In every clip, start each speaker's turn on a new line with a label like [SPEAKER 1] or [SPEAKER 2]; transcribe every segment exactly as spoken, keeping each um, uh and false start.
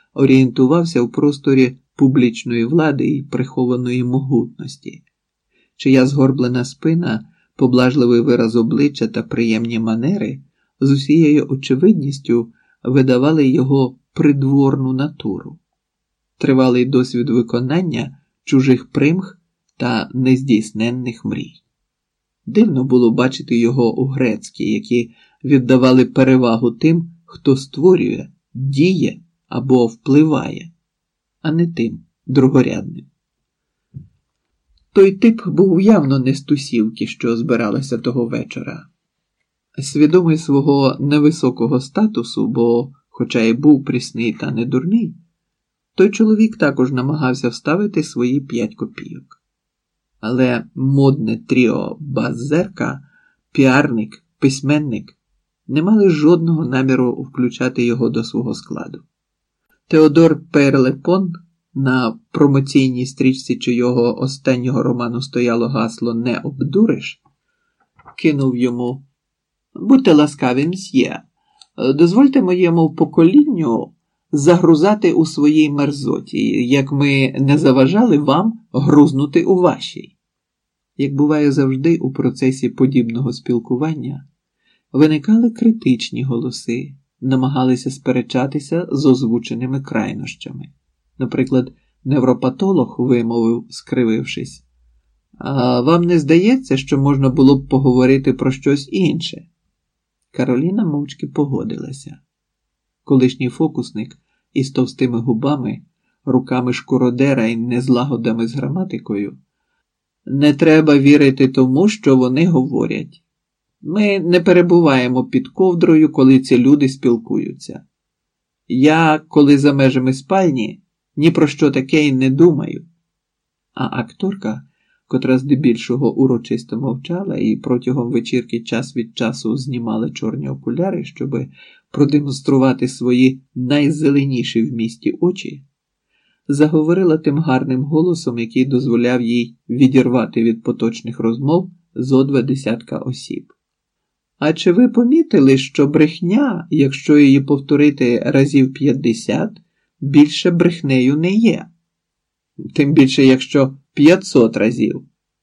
[SPEAKER 1] орієнтувався в просторі публічної влади і прихованої могутності, чия згорблена спина, поблажливий вираз обличчя та приємні манери з усією очевидністю видавали його придворну натуру, тривалий досвід виконання чужих примх та нездійсненних мрій. Дивно було бачити його у Грецькі, які віддавали перевагу тим, хто створює, діє або впливає, а не тим другорядним. Той тип був явно не з тусівки, що збиралася того вечора. Свідомий свого невисокого статусу, бо, хоча й був прісний та не дурний, той чоловік також намагався вставити свої п'ять копійок. Але модне тріо Баззерка, піарник, письменник не мали жодного наміру включати його до свого складу. Теодор Пейрелепон, на промоційній стрічці чийого останнього роману стояло гасло «Не обдуриш», кинув йому: «Будьте ласкаві, мсьє, дозвольте моєму поколінню загрузати у своїй мерзоті, як ми не заважали вам грузнути у вашій». Як буває завжди у процесі подібного спілкування, виникали критичні голоси, намагалися сперечатися з озвученими крайнощами. Наприклад, невропатолог вимовив, скривившись: «А вам не здається, що можна було б поговорити про щось інше?» Кароліна мовчки погодилася. Колишній фокусник із товстими губами, руками шкуродера і незлагодами з граматикою: «Не треба вірити тому, що вони говорять. Ми не перебуваємо під ковдрою, коли ці люди спілкуються. Я, коли за межами спальні, ні про що таке й не думаю». А акторка, котра здебільшого урочисто мовчала і протягом вечірки час від часу знімала чорні окуляри, щоб продемонструвати свої найзеленіші в місті очі, заговорила тим гарним голосом, який дозволяв їй відірвати від поточних розмов зо два десятка осіб. «А чи ви помітили, що брехня, якщо її повторити разів п'ятдесят, більше брехнею не є? Тим більше, якщо п'ятсот разів.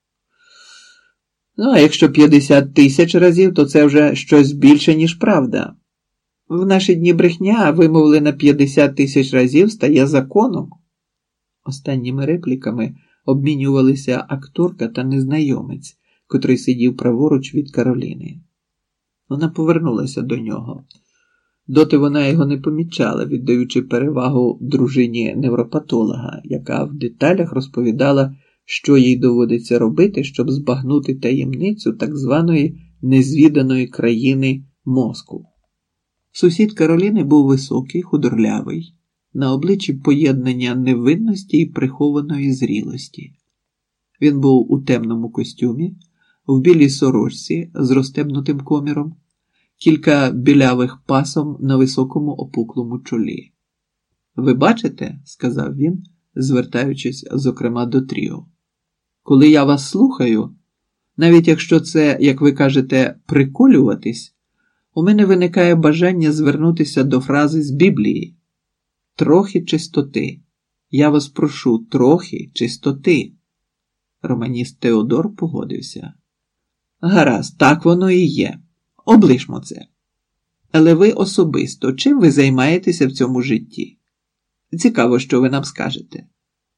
[SPEAKER 1] Ну, а якщо п'ятдесят тисяч разів, то це вже щось більше, ніж правда. В наші дні брехня, вимовлена п'ятдесят тисяч разів, стає законом». Останніми репліками обмінювалися акторка та незнайомець, котрий сидів праворуч від Кароліни. Вона повернулася до нього. Доти вона його не помічала, віддаючи перевагу дружині невропатолога, яка в деталях розповідала, що їй доводиться робити, щоб збагнути таємницю так званої незвіданої країни мозку. Сусід Кароліни був високий, худорлявий, на обличчі поєднання невинності і прихованої зрілості. Він був у темному костюмі, в білій сорочці з розтебнутим коміром, кілька білявих пасом на високому опуклому чолі. «Ви бачите, – сказав він, звертаючись, зокрема, до тріо, – коли я вас слухаю, навіть якщо це, як ви кажете, приколюватись, у мене виникає бажання звернутися до фрази з Біблії. Трохи чистоти. Я вас прошу, трохи чистоти». Романіст Теодор погодився. «Гаразд, так воно і є. Облишмо це. Але ви особисто, чим ви займаєтеся в цьому житті? Цікаво, що ви нам скажете».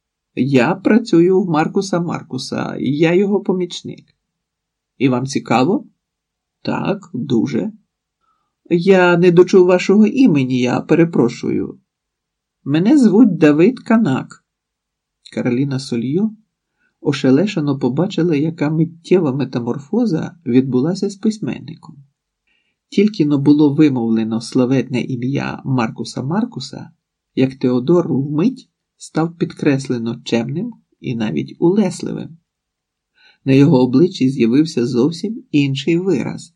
[SPEAKER 1] «Я працюю в Маркуса Маркуса, я його помічник». «І вам цікаво?» «Так, дуже». «Я не дочув вашого імені, я перепрошую». «Мене звуть Давид Канак». Кароліна Сольйо ошелешено побачила, яка миттєва метаморфоза відбулася з письменником. Тільки-но було вимовлено славетне ім'я Маркуса Маркуса, як Теодор вмить став підкреслено чемним і навіть улесливим. На його обличчі з'явився зовсім інший вираз.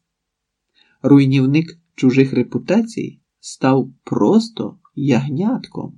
[SPEAKER 1] Руйнівник чужих репутацій став просто ягнятком.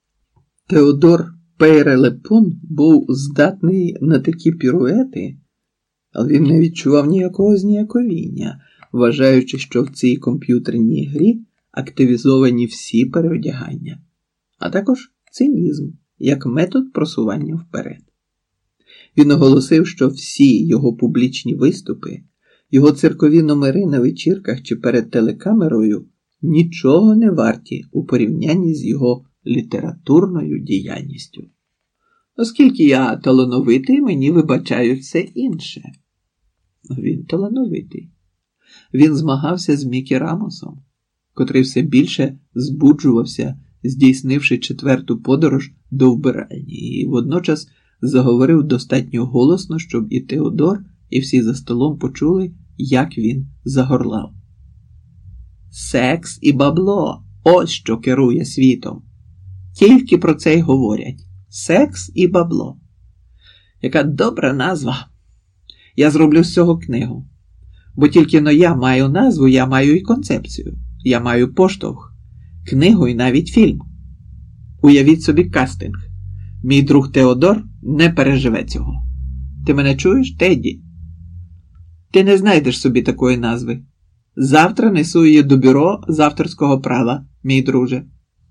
[SPEAKER 1] Теодор Пейрелепон був здатний на такі піруети, але він не відчував ніякого зніяковіння, вважаючи, що в цій комп'ютерній грі активізовані всі переодягання. а також цинізм як метод просування вперед. Він оголосив, що всі його публічні виступи, його циркові номери на вечірках чи перед телекамерою нічого не варті у порівнянні з його літературною діяльністю. Оскільки я талановитий, мені вибачають все інше. Він талановитий. Він змагався з Мікі Рамосом, котрий все більше збуджувався, здійснивши четверту подорож до вбиральні, і водночас заговорив достатньо голосно, щоб і Теодор, і всі за столом почули, як він загорлав. Секс і бабло – ось що керує світом. Тільки про це й говорять. Секс і бабло. Яка добра назва. Я зроблю з цього книгу. Бо тільки но я маю назву, я маю і концепцію. Я маю поштовх, книгу і навіть фільм. Уявіть собі кастинг. Мій друг Теодор не переживе цього. Ти мене чуєш, Тедді? Ти не знайдеш собі такої назви. Завтра несу її до бюро з авторського права, мій друже.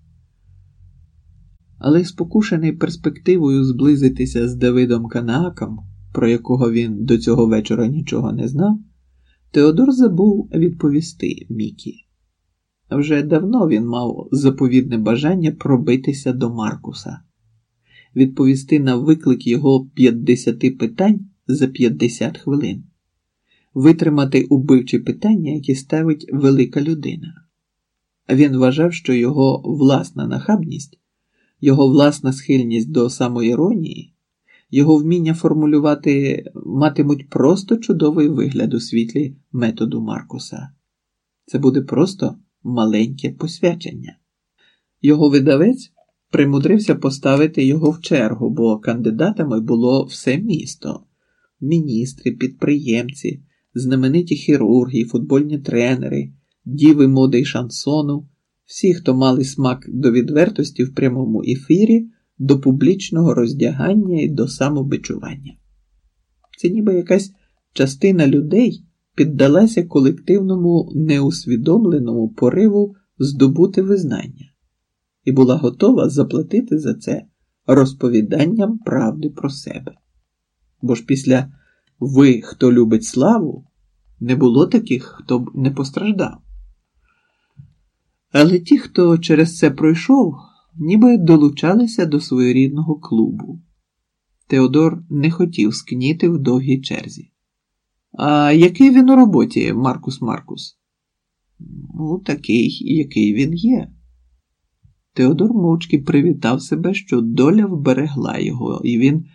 [SPEAKER 1] Але спокушений перспективою зблизитися з Давидом Канааком, про якого він до цього вечора нічого не знав, Теодор забув відповісти Мікі. Вже давно він мав заповідне бажання пробитися до Маркуса, відповісти на виклик його п'ятдесяти питань за п'ятдесят хвилин, витримати убивчі питання, які ставить велика людина. Він вважав, що його власна нахабність, його власна схильність до самоіронії, його вміння формулювати матимуть просто чудовий вигляд у світлі методу Маркуса. Це буде просто маленьке посвячення. Його видавець примудрився поставити його в чергу, бо кандидатами було все місто. Міністри, підприємці, знамениті хірурги, футбольні тренери, діви моди й шансону, всі, хто мали смак до відвертості в прямому ефірі, до публічного роздягання і до самобичування. Це ніби якась частина людей піддалася колективному неусвідомленому пориву здобути визнання і була готова заплатити за це розповіданням правди про себе. Бо ж після «ви, хто любить славу» не було таких, хто б не постраждав. Але ті, хто через це пройшов, ніби долучалися до своєрідного клубу. Теодор не хотів скніти в довгій черзі. «А який він у роботі, Маркус Маркус?» «Ну, такий, який він є». Теодор мовчки привітав себе, що доля вберегла його, і він